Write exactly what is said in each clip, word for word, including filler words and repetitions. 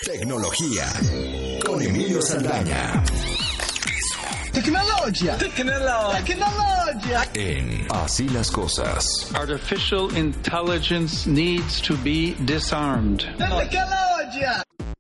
Tecnología con Emilio Saldaña. Tecnología. Tecnología. Tecnología. En Así las Cosas. Artificial intelligence needs to be disarmed. Tecnología.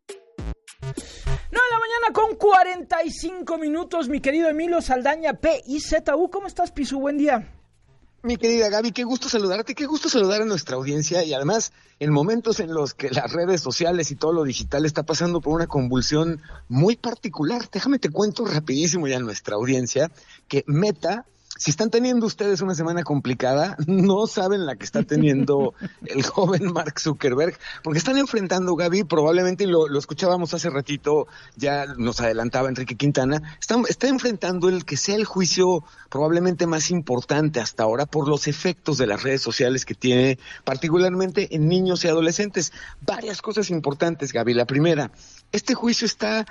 nueve de la mañana con cuarenta y cinco minutos, mi querido Emilio Saldaña, P I Z U. ¿Cómo estás, Pisu? Buen día. Mi querida Gaby, qué gusto saludarte, qué gusto saludar a nuestra audiencia y además en momentos en los que las redes sociales y todo lo digital está pasando por una convulsión muy particular. Déjame te cuento rapidísimo ya a nuestra audiencia que Meta, si están teniendo ustedes una semana complicada, no saben la que está teniendo el joven Mark Zuckerberg, porque están enfrentando, Gaby, probablemente, y lo, lo escuchábamos hace ratito, ya nos adelantaba Enrique Quintana, está, está enfrentando el que sea el juicio probablemente más importante hasta ahora por los efectos de las redes sociales que tiene, particularmente en niños y adolescentes. Varias cosas importantes, Gaby. La primera, este juicio está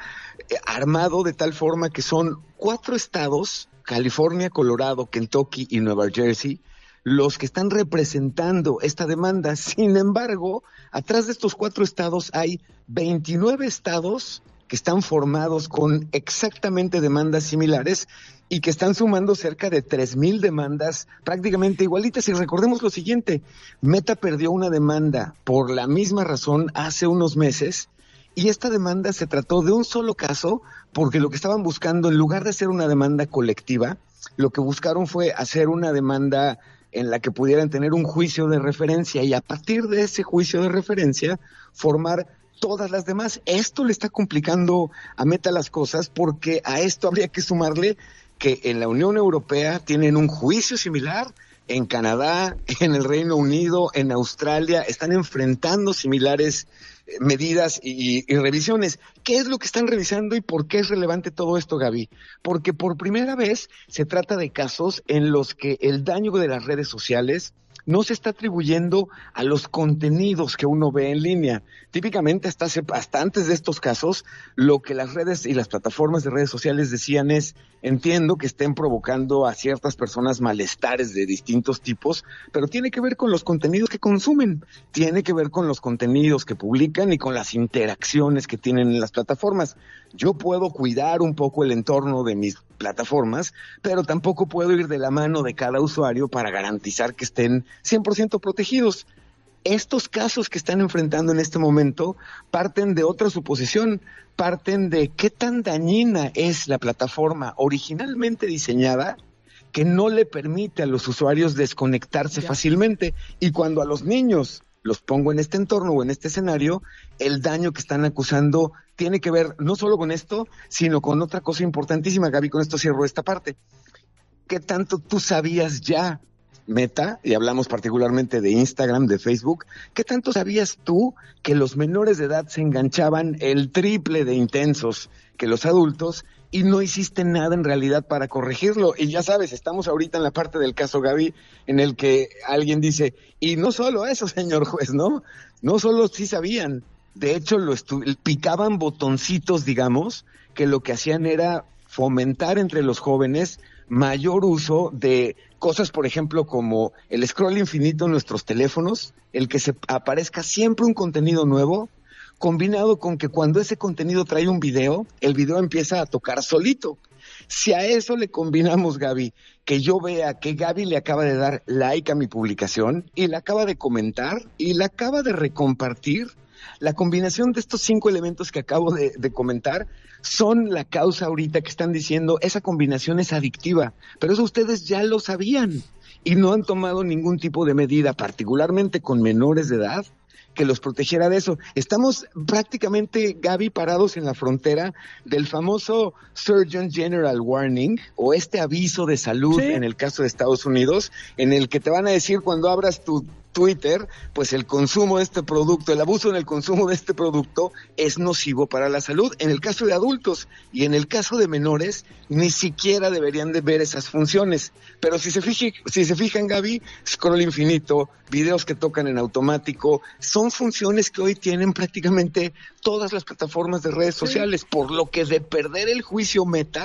armado de tal forma que son cuatro estados, California, Colorado, Kentucky y Nueva Jersey, los que están representando esta demanda. Sin embargo, atrás de estos cuatro estados hay veintinueve estados que están formados con exactamente demandas similares y que están sumando cerca de tres mil demandas prácticamente igualitas. Y recordemos lo siguiente, Meta perdió una demanda por la misma razón hace unos meses. Y esta demanda se trató de un solo caso, porque lo que estaban buscando, en lugar de hacer una demanda colectiva, lo que buscaron fue hacer una demanda en la que pudieran tener un juicio de referencia y a partir de ese juicio de referencia formar todas las demás. Esto le está complicando a Meta las cosas, porque a esto habría que sumarle que en la Unión Europea tienen un juicio similar, en Canadá, en el Reino Unido, en Australia, están enfrentando similares medidas y, y revisiones. ¿Qué es lo que están revisando y por qué es relevante todo esto, Gaby? Porque por primera vez se trata de casos en los que el daño de las redes sociales no se está atribuyendo a los contenidos que uno ve en línea. Típicamente, hasta, hace, hasta antes de estos casos, lo que las redes y las plataformas de redes sociales decían es, entiendo que estén provocando a ciertas personas malestares de distintos tipos, pero tiene que ver con los contenidos que consumen, tiene que ver con los contenidos que publican y con las interacciones que tienen en las plataformas. Yo puedo cuidar un poco el entorno de mis plataformas, pero tampoco puedo ir de la mano de cada usuario para garantizar que estén cien por ciento protegidos. Estos casos que están enfrentando en este momento parten de otra suposición, parten de qué tan dañina es la plataforma originalmente diseñada que no le permite a los usuarios desconectarse ya. fácilmente. Y cuando a los niños los pongo en este entorno o en este escenario, el daño que están acusando tiene que ver no solo con esto, sino con otra cosa importantísima, Gaby, con esto cierro esta parte. ¿Qué tanto tú sabías ya, Meta, y hablamos particularmente de Instagram, de Facebook, qué tanto sabías tú que los menores de edad se enganchaban el triple de intensos que los adultos y no hiciste nada en realidad para corregirlo? Y ya sabes, estamos ahorita en la parte del caso, Gaby, en el que alguien dice, y no solo eso, señor juez, ¿no? No solo sí sabían, de hecho lo estu- picaban botoncitos, digamos, que lo que hacían era fomentar entre los jóvenes mayor uso de cosas, por ejemplo, como el scroll infinito en nuestros teléfonos, el que se aparezca siempre un contenido nuevo, combinado con que cuando ese contenido trae un video, el video empieza a tocar solito. Si a eso le combinamos, Gaby, que yo vea que Gaby le acaba de dar like a mi publicación y la acaba de comentar y la acaba de recompartir, la combinación de estos cinco elementos que acabo de, de comentar son la causa ahorita que están diciendo esa combinación es adictiva, pero eso ustedes ya lo sabían y no han tomado ningún tipo de medida, particularmente con menores de edad, que los protegiera de eso. Estamos prácticamente, Gaby, parados en la frontera del famoso Surgeon General Warning, o este aviso de salud, ¿sí?, en el caso de Estados Unidos, en el que te van a decir cuando abras tu Twitter, pues el consumo de este producto, el abuso en el consumo de este producto es nocivo para la salud, en el caso de adultos, y en el caso de menores, ni siquiera deberían de ver esas funciones. Pero si se fijan, si se fijan, Gaby, scroll infinito, videos que tocan en automático, son funciones que hoy tienen prácticamente todas las plataformas de redes sociales, por lo que de perder el juicio Meta,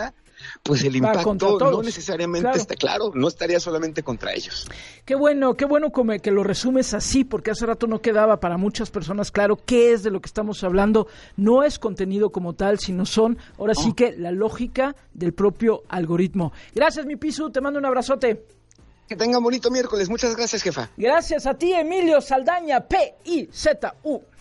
pues el impacto no necesariamente claro. está claro, no estaría solamente contra ellos. Qué bueno, qué bueno que lo resumes así, porque hace rato no quedaba para muchas personas claro qué es de lo que estamos hablando. No es contenido como tal, sino son, ahora sí que la lógica del propio algoritmo. Gracias, mi Pisu, te mando un abrazote. Que tengan bonito miércoles, muchas gracias, jefa. Gracias a ti, Emilio Saldaña, P I Z U.